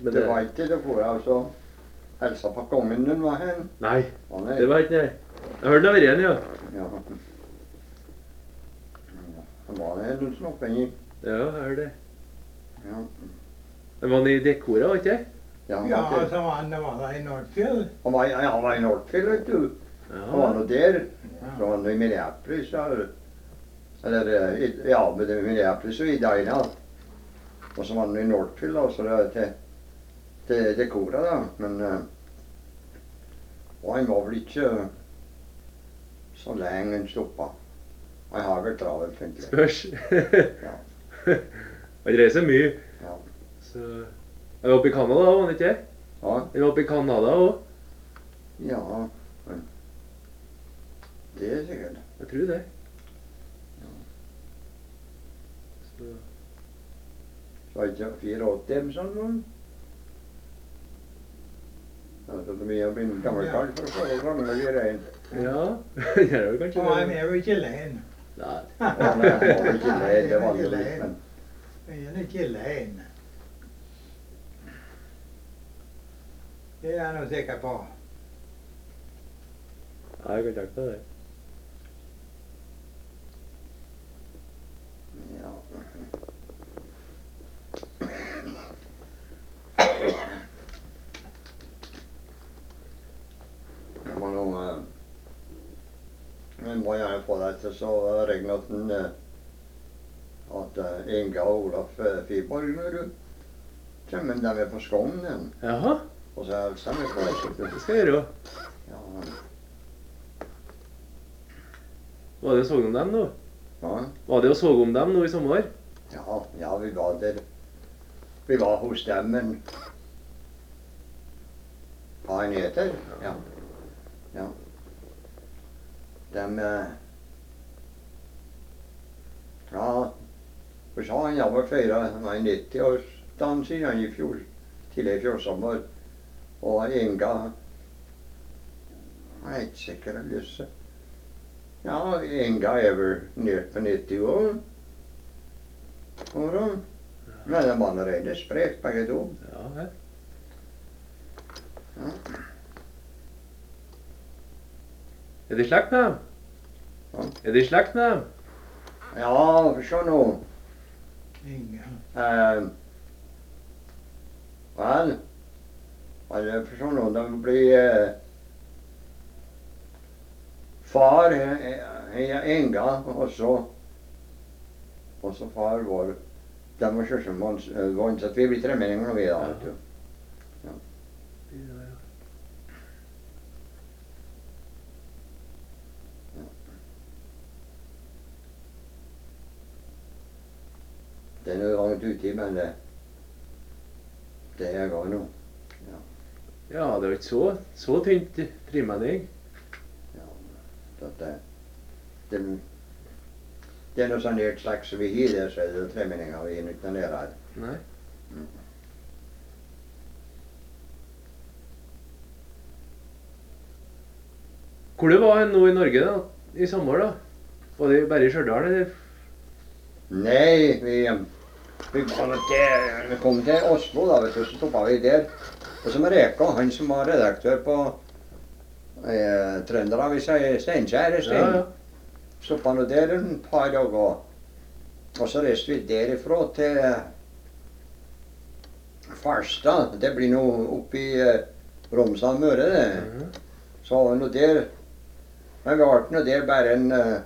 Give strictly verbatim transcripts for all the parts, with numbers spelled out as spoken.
Men det var ikke det for altså helsa på kongen den var hen. Nei, Å, nei. det var ikke det. Jeg hørte det var igjen, ja. Ja. Det var det noen snoppen i. Ja, jeg hørte det. Ja. Men var han i dekora, var ikke det? Ja, han Ja, var, ikke, så var han, det var der i Nordfjell. han var, ja, han var i Nordfjell, vet du. Han var Ja, nå der. Ja. Så var han i Minneapolis, ja. Eller, i- ja, med det Minneapolis og i Daina. Og så var han i Nordfjell, og så det til, til dekora, da. Men, eh, og han var vel ikke så lenge han stoppa. Han har vel travelt, tenker jeg. spørs. Ja. Han reiser mye. Ja. Så... Han var oppe i Kanada også, var han ikke det? Ja, Han var oppe i Kanada også. ja, men det er sikkert. Jeg tror det. Så... Så var ikke åttifire dem sånn nå? Ja, så det er mye å bli en gammel kall for å få det gamle greier. Ja, det er jo kanskje Og han det. er jo ikke alene. Nei. Ja, nei, han var ikke lei, det var jo litt, men Han er ikke alene. Det er han jo sikker på. Nei, jeg kan tenke meg det. ja. Det var noe eh, men må gjerne få deg til så regner at den eh, at eh, Inga og Olaf eh, Fiborg når du kommer dem er på Skogn igjen. Jaha, Og så hilser vi på deg. det skal jeg gjøre. Ja, Var det og så om dem nå? ja, Var det og så om dem nå i sommer? ja, ja, vi var der. Vi var hos dem, men hva han heter? Ja. Ja. Dem eh, ja, vi sa han var feira, han var i nitti-årsdagen sin han i fjor, tidlig i fjor sommer. Og Inga, jeg er ikke sikker jeg lyst til. Ja, Inga er vel nede på nitti år. Og da, men de var nå rene sprek begge to. Ja, vel. Ja. Er det slekt med dem? Ja. Er det slekt med dem? Ja, for se nå. Inga. Eh, vel, vel, for se nå, de blir eh, far er Inga, og så og så far vår. De var søskenbarns vant, så vi blir tremenninger når vi da, vet du. Ja, ja. Det er noe langt uti, men det, det er går nå. Ja, det var ikke så, så tynt tremenning. Ja, så at det, det, det er noe sånn helt slags som vi har der, så er det tremenninger vi har ikke nede her. Nei. Hvor det var han nå i Norge da, i sommer da? Var det bare i Stjørdal, eller? Nei, vi, vi, kom til, vi kom til Oslo da, vet du, så stoppet vi der. Og så med Reka, han som var redaktør på eh, Trønderavisa i Steinkjer, Ja, Stein. ja. Stoppet han der en par dager. Og så reiste vi derifra til Farstad. Det blir noe oppe i eh, Romsdal Møre, det. Mhm. Så var vi nå der. Men vi ble nå der bare en eh,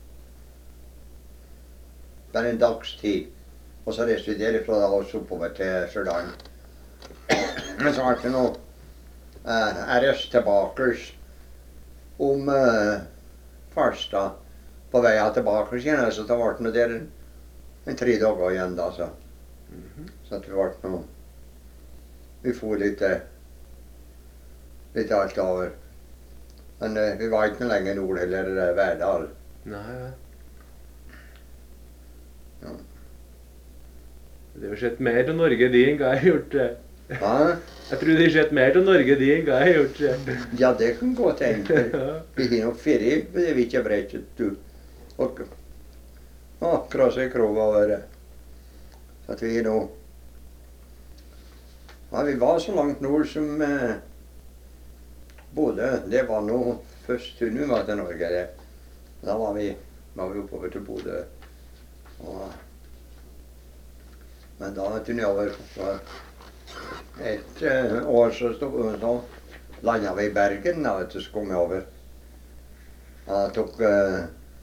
bare en dags tid. Og så reiste vi derifra da og så oppover til Stjørdal. Men så ble det noe eh, jeg reiste tilbake om eh, Farstad på veien tilbake igjen. Så da ble det nå der en, en tre dager igjen da, så. Mhm. Så at vi ble nå vi for litt eh, litt alt over. Men eh, vi var ikke noe lenger nord heller, eh, Verdal. Nei, vel. Ja. Det har sett mer til Norge de enn hva jeg har gjort. eh. Hæ? Jeg tror de har sett mer til Norge de enn hva jeg har gjort. eh. Ja, det kan gå til. Ja. Vi har nok ferie, det er vi ikke bredt, du. Og akkurat så i krog over det. Så at vi nå Ja, vi var så langt nord som eh, Bodø. Det var nå først turen vi var til Norge. Det. Da var vi, var vi oppover til Bodø. Og, men da turnet jeg over for et eh, år så, stod, så landet vi i Bergen. Da vet du, så kom jeg over. Jeg tok eh,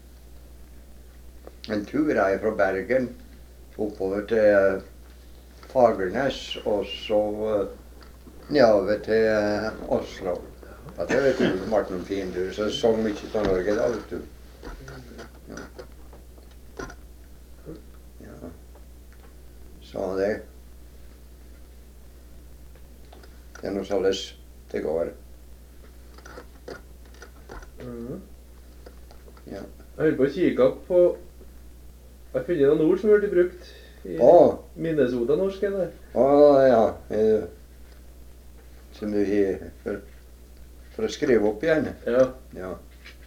en tur her fra Bergen oppover til eh, Fagernes, og så uh, nedover til uh, Oslo. Ja, det vet du, det ble noen fin tur, så jeg så mye av Norge da, vet du. Ja. Ja. Så det, det er noe sånn det går. Mhm. Ja. Jeg holder på å kikke på. Jeg har funnet noen ord som har blitt brukt i Å, Minnesota-norsken der. å ja, eh, som du har for, for å skrive opp igjen. Ja. Ja.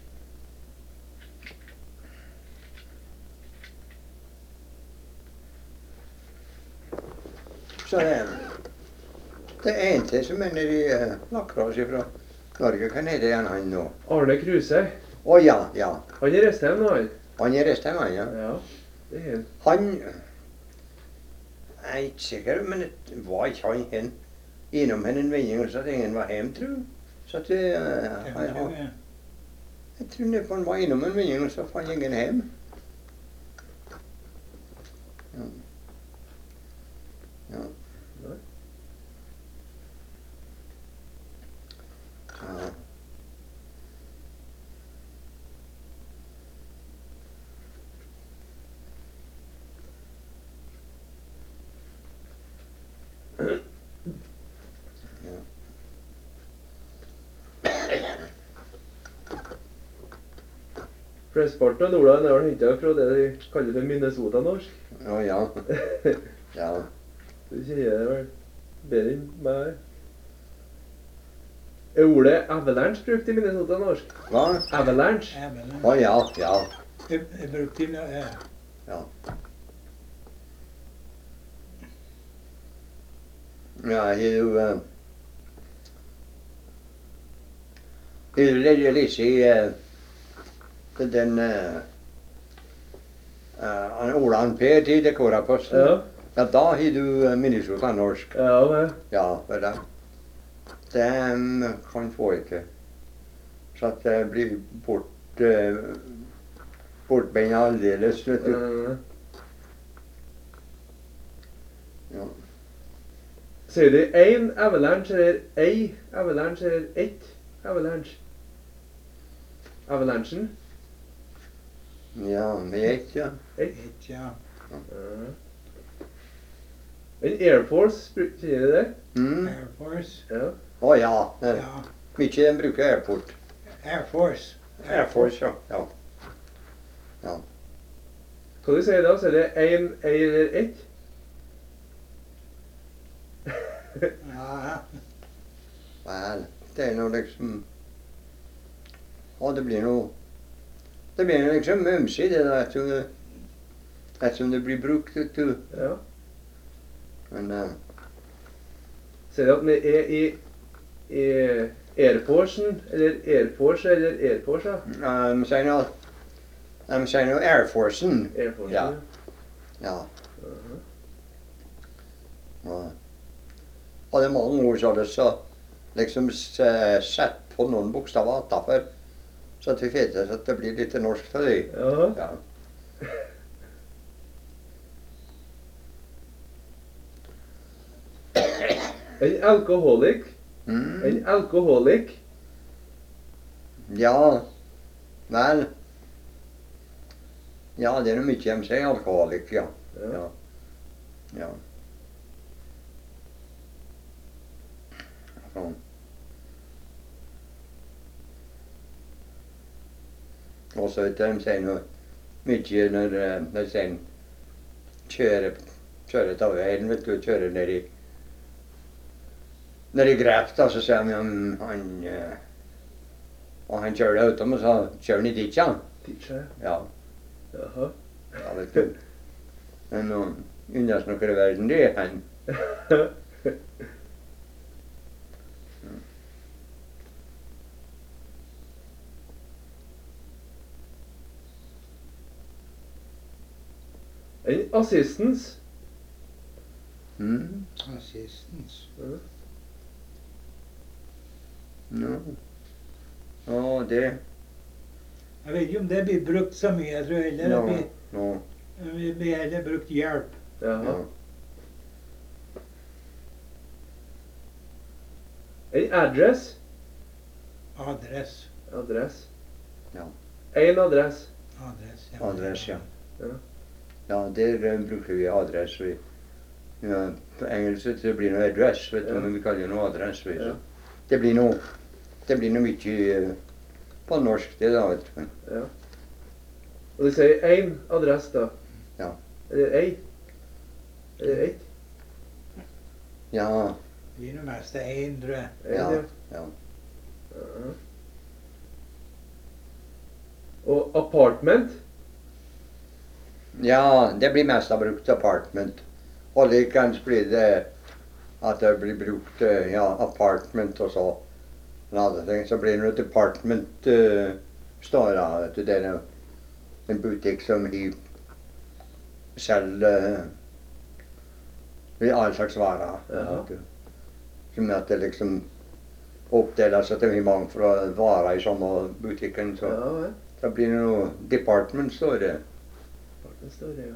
Så det, det er en til som er nede i uh, Lakras fra Norge. Hva heter han han nå? Arne Kruse. Å ja, ja. Han er reist hjem nå, han. Han er reist hjem, han, ja. Ja, det er han. Han Jeg er ikke sikker, men det var ikke han hen innom henne en vending og sa at ingen var hjemme, tror jeg. Så at det, uh, han, han, jeg tror neppe han var innom en vending og så fant ingen hjem. Ja. Ja. Nei. Så. Flesteparten av Nordland er vel hentet fra det de kaller for Minnesota-norsk. Å ja. Ja. Du kjenner det vel bedre enn meg. Er ordet avalanche brukt i Minnesota-norsk? Hva? Avalanche? Även Å ja, ja. jag, jag brukar ju nå- eh, Ja. Ja, jeg har jo eh, Jeg har lest i eh, den eh, eh, Olan Per til Dekoraposten. Ja. Ja, da har du eh, Minnesota-norsk. Ja, men Ja, vel da. Den kan få ikke. Så at det blir bort eh, bortbeint aldeles, vet du. uh, Ja. Sier du én avalanche eller ei avalanche eller ett avalanche? Avalanchen? Ja, med ett, ja. Ett. ett, ja. Uh. En Air Force, bru- kjenner du det? Mm. Air Force. Ja. Å ja. eh, Ja. Mye de bruker airport. Air Force. Air Force, ja. Ja. Hva du sier da? Så er det én, ei eller ett? Ja. Vel, det er noe liksom Ja, det blir noe Det blir noe liksom mumsig, det der, ettersom det, ettersom det blir brukt, vet du. Ja. Men eh, Sier du at den er i, i Air Forcen, eller Air Force, eller Air Force? Ja. de sier nå De sier nå Air Forcen. Air Forcen, Ja. ja. Ja. Uh-huh. Ja. Og det er mange ord så det så liksom s- sett på noen bokstaver atafor, så at vi vet at det blir litt norsk for det. Ja. Ja. En alkoholik. Mm. En alkoholik. Ja. Vel. Ja, det er noe mye de sier. Alkoholik, ja. Ja. Ja. Ja. Sånn. Og så vet du, de sier noe mye når eh, de sier kjører, kjører til veien, vet du, kjører ned i ned i Grefta, så sier de om han eh, og han kjører auto, men så kjører han i ditja. Teacher. Ja, Jaha. ja, vet du. Men noen unnes noe i verden, det er han. En assistens. Mm. Assistens. Ja. Ja, det. Jeg vet ikke om det blir brukt så mye. Jeg tror heller det Ja. blir, Ja. det blir heller brukt hjelp. Jaha. Ja. En address. Adress. Adress. Ja. En adress. Adress, ja. Adress, ja. Ja. Ja, der eh, bruker vi adress. Vi, ja, på engelsk så det blir noe address, vet du, Ja. men vi kaller det noe adress. Vi, så. Ja. Det blir noe, det blir noe mye eh, på norsk det da, vet du. Ja. Og du sier en adress da. Ja. Eller ei. Eller ett. Ja, Det blir noe mest én, tror jeg. En, ja, ja. ja. Ja. Og apartment. Ja, det blir mest av brukt apartment. Og likeens blir det at det blir brukt eh, ja, apartment og så en andre ting. Så blir det noe department uh, står da, vet du. Det er en, en butikk som de selger uh, all slags varer. Ja. vet du. Som at det liksom oppdeles at det er mange fra varer i samme butikken. Så Ja, vel. da blir det noe department, står det. Apartment står det, ja.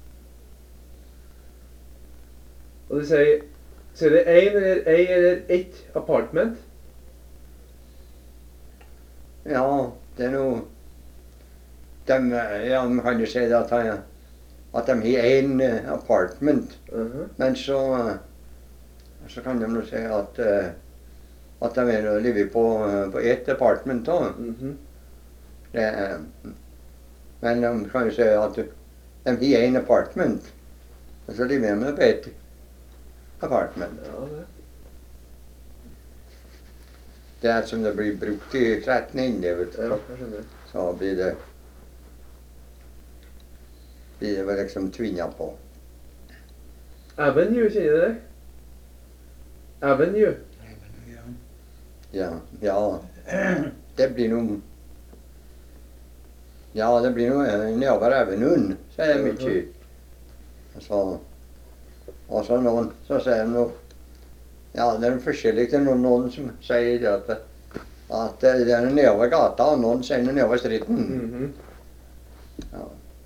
Og du sier, sier det en eller ei eller ett apartment? Ja, det er noe de, ja, man kan jo si det at, han, at de har én apartment, Mhm. men så, så kan de nå si at, eh, at de er å leve på, på ett apartment da. Mhm. Det, er- men de kan jo si at de har én apartment, og så lever de på ett apartment. Ja, det. Det er som det blir brukt i setning, det vet du. Ja, jeg skjønner. Så blir det blir det vel liksom tvinna på. Avenue, kjenner du det? Avenue. Ja. Ja, ja. Det blir noe Ja, det blir noe eh, nedover Evenund, sier de mye. Så, og så noen så sier de noe Ja, det er forskjellig. Det er noen, noen som sier det at, at det er nedover gata, og noen sier det nedover striden. Mhm. Ja.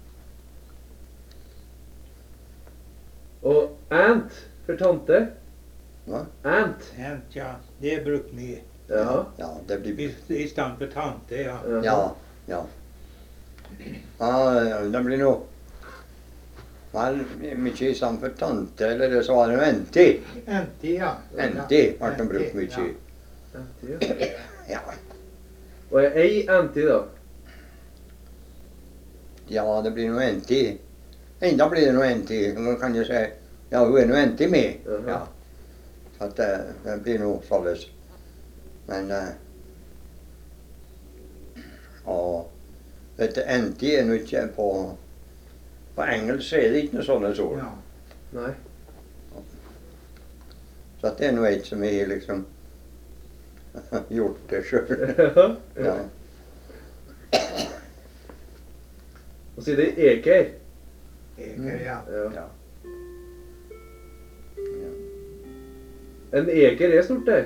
Og aunt for tante. Hva? Aunt. Jent, ja. Det er brukt mye. Jaha. Ja, det blir I, i stand for tante, ja. Jaha. Ja, ja. Ja, det blir noe Vel, mye i sammen for tante, eller så var det noe enti. Enti, ja. Enti ble de brukt mye. Auntie, ja. Ja. Og er ei auntie, da? Ja, det blir noe enti. Enda blir det noe enti. Man kan jo si ja, hun er noe enti med. Jaha. Ja. Så at det, det blir noe således. Men eh, og vet du, enti er nå ikke på På engelsk er det ikke noe sånne ord. Ja. Nei. Så at det er noe et som har liksom gjort det sjøl. Ja. Ja. Og så er det eker. Eker, ja. Ja. Ja. Ja. En eker er stort, det.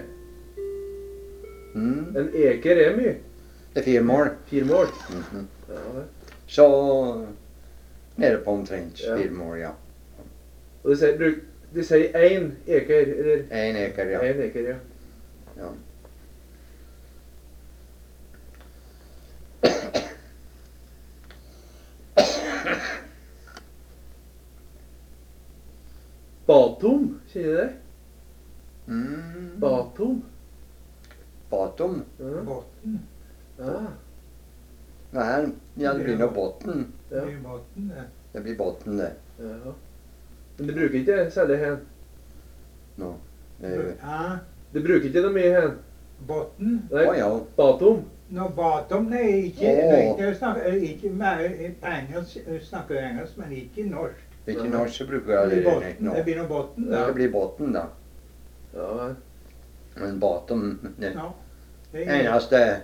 Mm. En eker er mye. Det er fire mål. Fire mål. Mhm. Ja, det. Så nede på omtrent Ja. fire mål, ja. Og du sier, bruk, du sier én eker, eller En eker, ja. én eker, ja. ja. Batom, kjenner du det? Mm. Batom. Batom. Ja. Botten. Ja. Nei, ja, det blir noe botten. Ja. Det er botten, det. Det blir botten, det. Ja. Men du bruker ikke særlig hen. Nå. Det er jo- Ja, Du bruker ikke noe mye hen. botten. Nei, Å ja. batom. Nå, batom, nei, ikke, Åh. nei, jeg snakker, ikke mer, på engelsk, jeg snakker engelsk, men ikke norsk. Ikke Nei. norsk så bruker Det jeg blir det botten, nå. det blir noe botten, da. Det blir botten, da. Ja, vel. Men batom det Ja. Det er eneste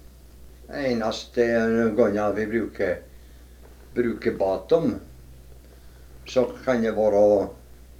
eneste gangen vi bruker bruker batom, så kan det være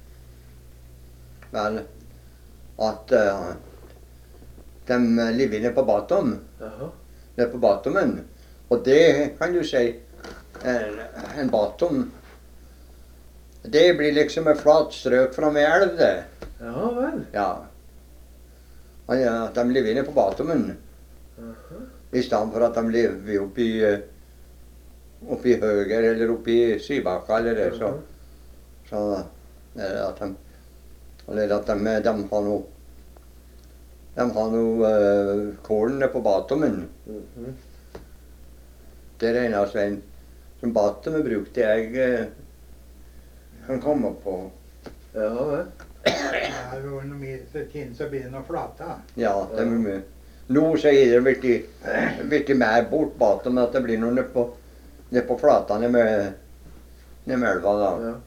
vel at uh, de lever nede på bottom, Jaha. nede på bottomen. Og det kan du si, en, en bottom, det blir liksom et flat strøk fra en elv det. Ja vel. Ja. Og ja, at de lever nede på bottomen, Aha. i stedet for at de lever oppi, eh, oppi høger eller oppi sybakka eller det, så, Aha. så er det at de, eller at de, de har noe, de har noe uh, kålen nede på bottomen. Mhm. Det er det eneste en som bottomen brukte jeg eh, kan komme på. Ja vel. Ja, det var noe mer så tinn så blir det noe flata. Ja, det er mye. Nå så er det virkelig, virkelig mer bort bottom at det blir noe nede på, nede på flatene med, nede med elva da. Ja.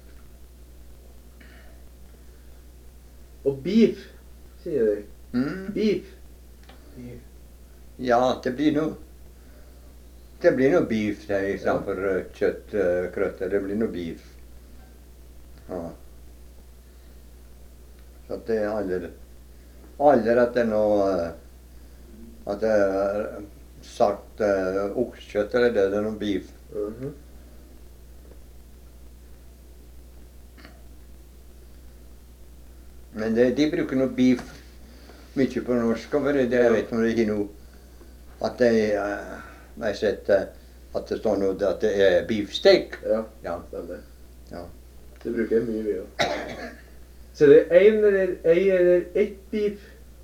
Og beef, sier de. Mm. Beef. I- Ja, det blir noe, det blir noe beef det i stedet for uh, kjøttkrøtter. Det blir noe beef. Ja. Så at det er aldri, aldri at det er noe, uh, at det er sagt uh, oksekjøtt eller det, det er noe beef. Mhm. Men det, de bruker noe beef mye på norsk, og for det, jeg vet ikke om det ikke er noe, at det er, uh, jeg har sett uh, at det står noe at det er beefsteak. Ja, Ja. stemmer. Ja. Det bruker jeg mye, mye også. Så det er en eller ei eller ett beef?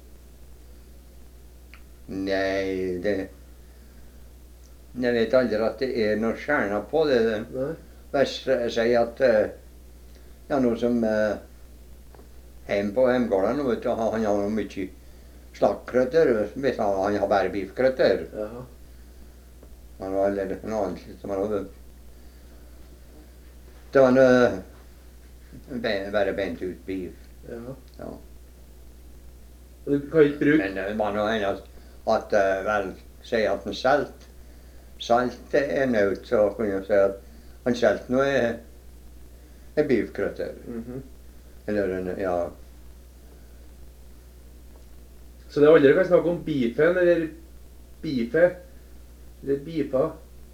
Nei, det, jeg vet aldri at det er noe stjerner på det. Nei. Hvis jeg sier at uh, ja, noe som uh, hjemme på hjemgården, vet du, han han har noe mye slaktkrøtter, hvis han, han har bare beefkrøtter. Jaha. Han var eller noe annet som han hadde. Det var noe, be- bare bent ut beef. Jaha. Ja. Og du kan ikke bruke... Men det var noe annet at uh, vel, si at en salt, salt er nødt, så kunne jeg si at han salt noe er, er beefkrøtter. Mhm. Eller en, ja, Så det er aldri kan snakke om beefen, eller beefe, eller beefa.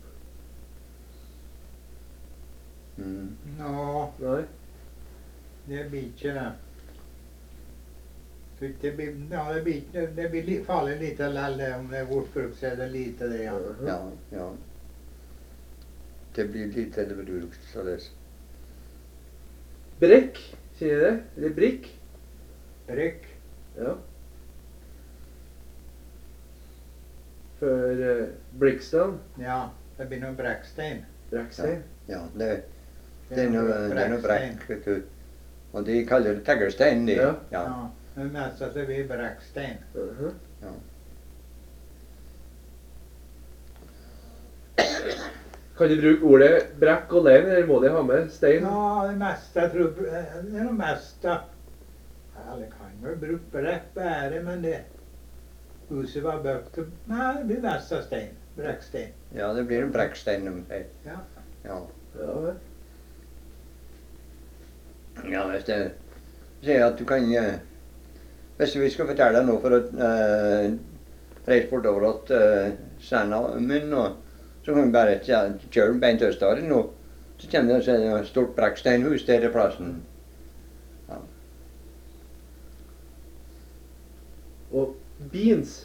mm, Nå, Nei. det blir ikke så det blir, ja, det blir, ikke- det blir li- farlig lite lall om det er bortbrukt, så er det lite det, ja. Mhm. ja, ja. Det blir lite eller brukt, så det. Brekk, sier jeg det? Eller brikk? Brykk. Ja. For uh, Brixton, Ja, det blir noe brekkstein. Brekkstein. Ja, det, det er noe, det er noe brekkstein. brekk, vet du. Og de kaller det teggerstein, de. Ja. Ja. Ja, det meste så blir brekkstein. Mhm. Ja. Kan du bruke ordet brekk og lein, eller må de ha med stein? Ja, det meste, jeg tror, eh, det er noe meste. Ja, det kan vel bruke brekk bare, men det huset var bøkt. Nei, det blir mest av stein. Brekkstein. Ja, det blir en brekkstein de sier. Ja. Ja. Ja vel. Ja, hvis det sier at du kan eh, Hvis vi skal fortelle deg noe for å uh, reise bortover til uh, Senna min, og, så kan vi bare ja, kjøre beint østover nå. Så kommer det så er det et stort brekksteinhus der i plassen. Og beans.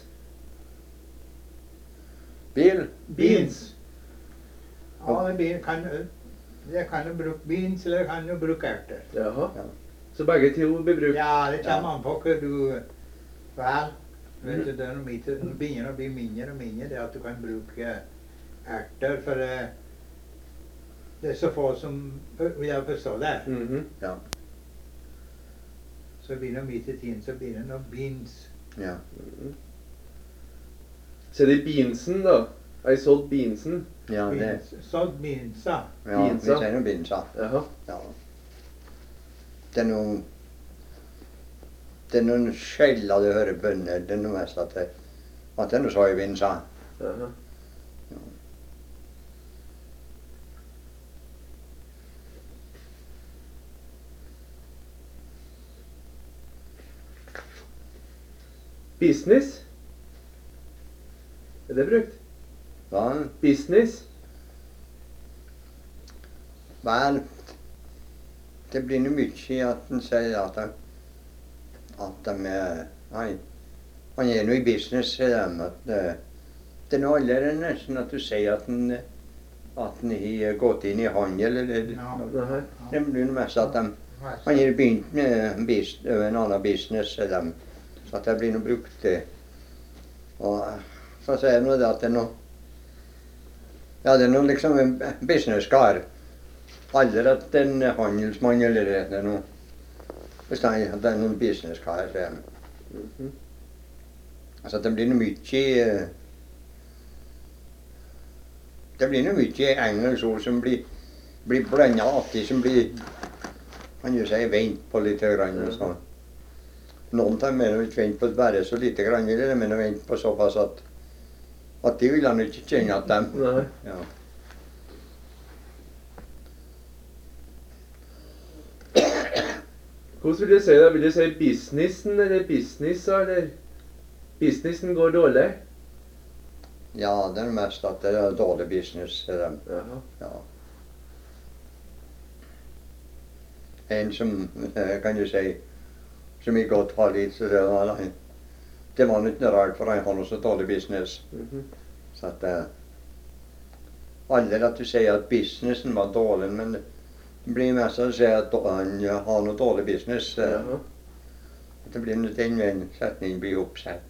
Bil. Beans. Ja, det blir, kan, det kan jo bruke beans, eller kan jo bruke erter. Jaha. Ja. Så begge to blir brukt? Ja, det kommer Ja. an på hva du vel. Vet du, det er noe mitt, det begynner å bli mindre og mindre, det at du kan bruke erter, for eh, det er så få som vil jeg forstå det. Mhm. Ja. Så blir det midt i tiden, så blir det noe beans. Ja. Mhm. Så det er beansen, da. Jeg solgte beansen. Ja, det, Beans, sådd beansa. ja vi Binsa. sier noe binsa. Jaha. Ja. Det er noen Det er noen sjeldne du hører bønner. Det er noe mest at det, at det er noe soyabinsa. Jaha. Business. Er det brukt? Hva? Business. Vel, det blir noe mye i at han sier at de, at de er, han, han er noe i business, sier de. At det, det er noe aldri nesten at du sier at han, at han har gått inn i handel, eller Ja. Nei. det blir noe mest at de, han har begynt med bus, en annen business, sier de. Så at det blir noe brukt det. Og så sier de det at det er noe, ja, det er noe liksom en businesskar. Aldri at det er en handelsmann eller det er noe, hvis det er, det er noen businesskar, sier de. Mhm. Altså det blir noe mye, det blir noe mye engelsk ord som blir, blir blandet alltid, som blir, kan du si, vent på litt grann og sånn. Noen av dem mener ikke vent på bare så lite grann, eller de mener vent på såpass at, at de vil han ikke kjenne at dem. Nei. Ja. Hvordan vil du si det? Vil du si businessen eller businessa, eller businessen går dårlig? Ja, det er mest at det er dårlig business, sier de. Jaha. Ja. En som, eh, kan du si, som ikke godt har litt, så det var, nei, det var ikke rart, for han har noe så dårlig business. Mhm. Så at eh, aldri at du sier at businessen var dårlig, men det blir mest å si at han ja, har noe dårlig business. eh, Jaha. At det blir noe den veien setningen blir oppsett.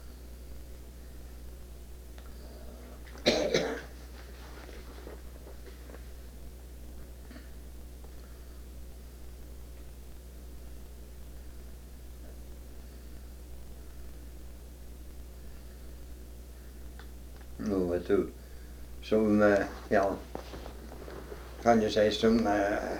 Nå vet du, som, eh, ja, kan du si som eh,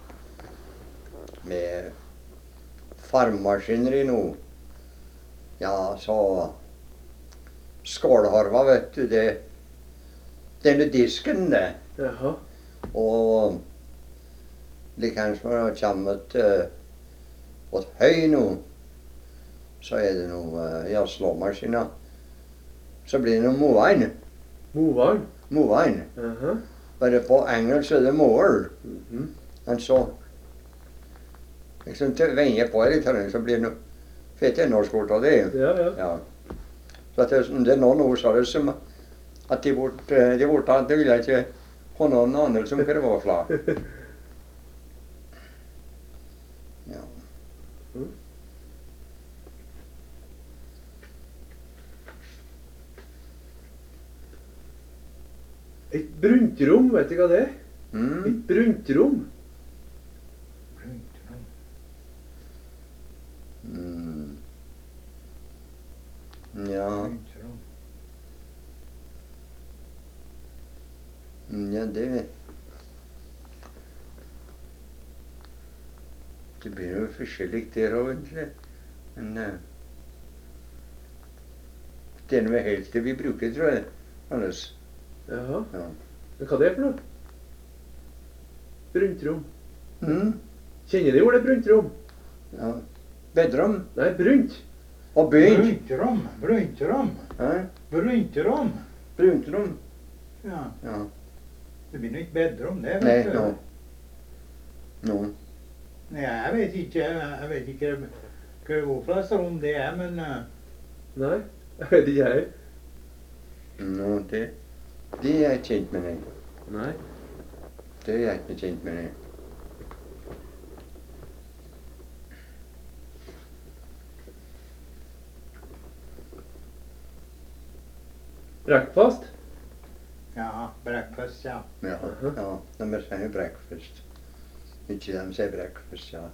med farmmaskineri nå, ja, så skålharva, vet du, det, det er noe disken det, Jaha. og likeens når det kommer til åt høy nå, så er det noe, eh, ja, slåmaskiner, så blir det noe movein, Movaren. movein. Jaha. Bare på engelsk er det mower. Mhm. Men så liksom til veier på litt, så blir det noe fett i norsk ord av det. Ja, ja. Ja. Så at det, det er noen ord så er det som at de bort, de bort at det vil jeg ikke ha noen anelse om hva det var for. Ja. Mm. Et bruntrom, vet du hva det er? Mm. Et bruntrom. Mm. Ja. Mm, ja, det det blir jo forskjellig der også, egentlig. Men eh, det er noe helt det vi bruker, tror jeg. Anders. Jaha. Ja. Men hva det er for noe? Bruntrom. Mm. Kjenner du ordet bruntrom? Ja. Bedrom Nei, brunt. og bygg. Bruntrom, bruntrom, Hæ? bruntrom. Bruntrom. Ja, Ja. det blir nå ikke bedrom, det. Nei, vet du. nå. Nå. Nei, jeg vet ikke, jeg vet ikke hva ordplasser om det er, men eh, Nei, jeg vet ikke jeg. Nå, det, det er jeg ikke kjent med, nei. Nei. Det er jeg ikke kjent med, nei. Breakfast? ja, breakfast, ja. Ja, Aha. ja, de sier jo breakfast. Ikke de sier breakfast, ja.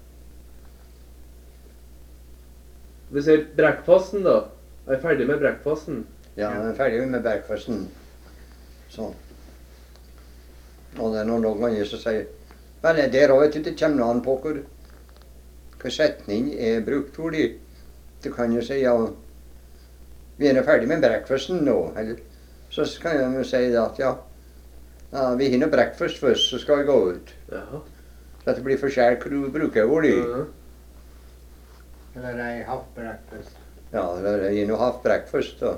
Vi sier breakfasten da. Jeg er ferdig med breakfasten. Ja, jeg er ferdig med breakfasten. Sånn. Og det er noen ganger som sier, vel, det er også, det kommer an på hvor, hva setning er brukt for de. Du kan jo si, ja, vi er ferdig med breakfasten nå, eller så kan jeg jo si det at, ja, ja vi har noe breakfast først, så skal vi gå ut. Jaha. Så at det blir forskjell hva du bruker hvor de. Ja. Eller I have breakfast. Ja, det er noe half breakfast da.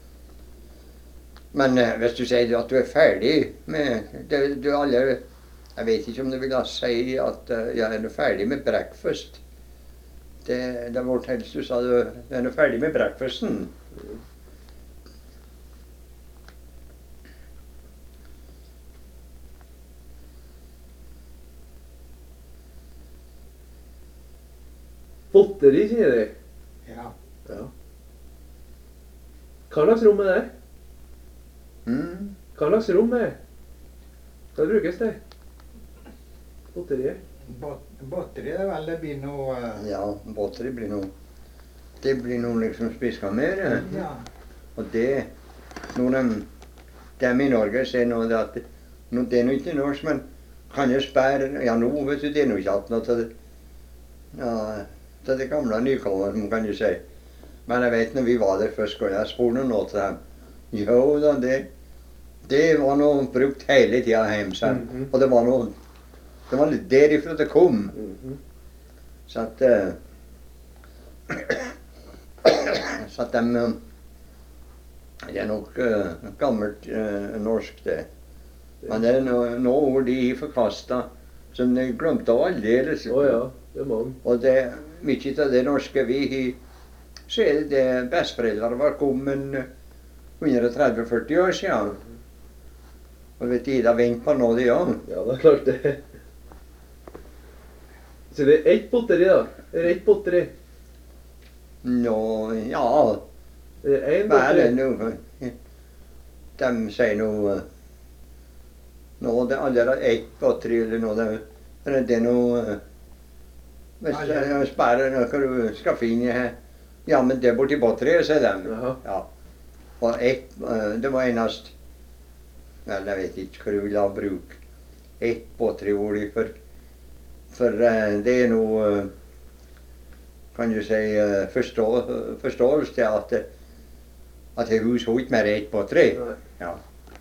Men eh, hvis du sier at du er ferdig med det, du er alle, jeg vet ikke om du vil si at uh, jeg er ferdig med breakfast. Det, det var helst du sa du er ferdig med breakfasten. Botteri, sier de. Ja. Ja. Hva slags rom er det? Mm. Hva slags rom er det? Hva brukes det? Botteriet? Bot Batteri er vel det blir noe eh, Ja, botteri blir noe, det blir noe liksom spiska mer. Ja. Ja. Og det, når de, dem i Norge sier nå det at, nå, det er nå ikke norsk, men kan jeg spørre, ja nå vet du, det er nå ikke alt noe til det, ja, til det gamle nykommerne, kan du si. Men jeg vet når vi var der først, og jeg spurte noe til dem. Jo da, det, det var noe brukt hele tida hjemme selv. Mhm. Og det var noe, det var litt derifra det kom. Mhm. Så at, eh, så at de, eh, det er nok eh, gammelt eh, norsk det. Men det er noe, noe ord de forkasta, som de glemte aldeles. Å ja, det er mange. Og det, mye av det norske vi har, så er det det besteforeldre var kommet hundre tretti til førti år siden. Og vet du, da vent på noe de òg. Ja, det er klart det. Så det er ett botteri da? Det er ett botteri? Nå, ja, Det er én vel botteri? noe. De sier noe, nå det aller er ett batteri eller noe. Det er det noe, hvis jeg spør noe du skal finne her. Ja, men det er borti batteriet, sier de. Jaha. Ja. Og ett, eh, det var enast, vel, jeg vet ikke hva du vil ha bruk. Ett batteriord for, for eh, det er noe, eh, kan du si, eh, forstå, forståelse til at, at et hus har ikke mer ett batteri. Nei. Ja.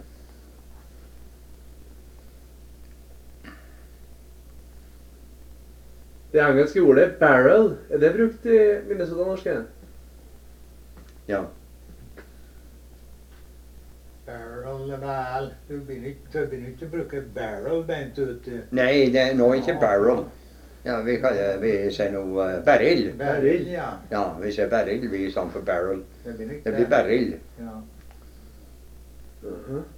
Det engelske ordet barrel, er det brukt i Minnesota-norske? Ja. Barrel, vel, du begynner ikke, du begynner ikke å bruke barrel bent ut. eh. Nei, det er nå ikke barrel. Ja, vi kaller, vi sier noe uh, barrel. Barrel, ja. Ja, vi sier barrel, vi er sammen for barrel. Det blir ikke Det blir barrel. Ja. Mhm.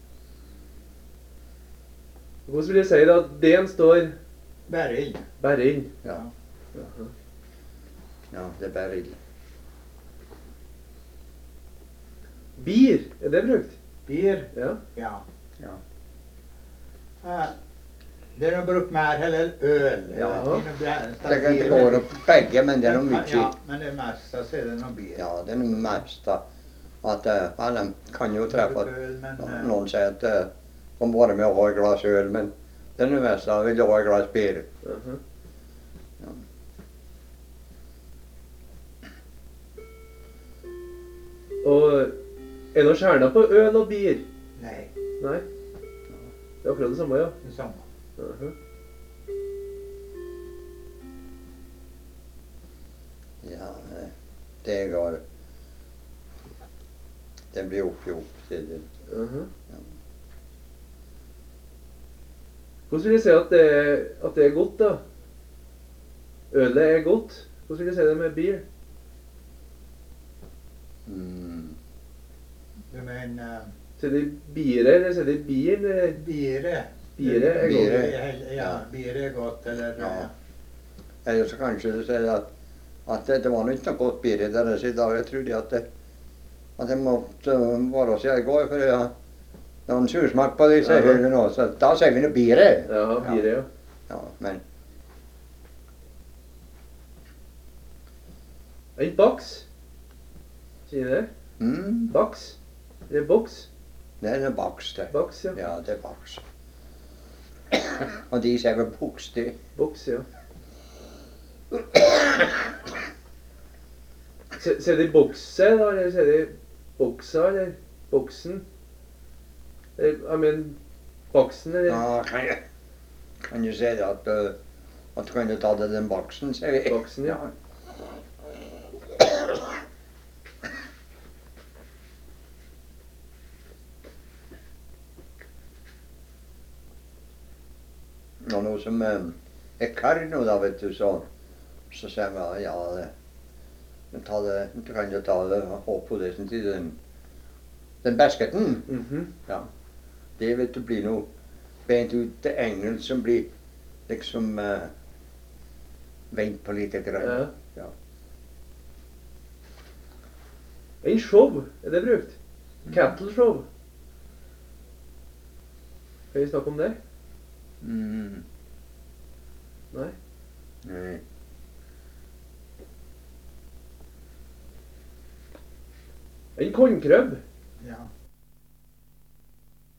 Hvordan vil jeg si da at D-en står Barrel. barrel? Ja, Jaha. ja, det er barrel. Bier, er det brukt? Bier, Ja. ja. Ja. Eh, Det er noe brukt mer heller øl. Ja. Det Det kan ikke gå opp begge, men det er noe mye. Ja, men det meste så er det noe bier. Ja, det er noe mest da. At uh, alle kan jo treffe at Øl, men, eh, noen sier at uh, de bare med å ha et glass øl, men det er noe mest da, vil ha et glass bier. Jaha. Ja. Og er det noe skjerna på øl og bier? Nei, Nei? Det er akkurat det samme, ja. det samme. Jaha. Ja, eh, det går. Det blir oppgjort. sier de. Jaha. Ja. Hvordan vil jeg si at det, er, at det er godt, da? Ølet er godt. Hvordan vil jeg si det med bier? Mm. Du mener Sier de biere, eller sier de bier? eller- biere? Biere er Biere. godt. Ja, biere er godt, eller Ja. eh, Eller så kanskje du sier at, at det, det var nok ikke noe godt bier i deres i dag. Jeg trodde at det, at det måtte uh, være siden i går, for jeg har noen sursmak på disse Ja. hølene nå, så da sier vi noe biere. Ja, biere, ja. Ja, men En boks. Sier de det? mm, Boks? Eller boks? det er en baks det. Boks, ja. Ja, det er baks. Og de sier vel boks det. Boks, ja. Se- Sier de bokse, da? Eller sier de boksa, eller boksen? Eller, jeg mener, boksen, eller Ja, kan, jeg, kan du si det at, uh, at du kan jo ta det den baksen, sier vi. Baksen, ja. noe som eh, er kar nå, da, vet du, så, så sier jeg ja, det, men ta det, du kan jo ta det og hoppe på det sånn til den, den basketen. Mhm. Ja. Det vet du blir noe beint ut til engel som blir liksom eh, vendt på lite grann. Ja. Ja. En show er det brukt. Cattle show. Kan vi snakke om det? Mm. Nei. Nei. En kornkrøbb. Ja.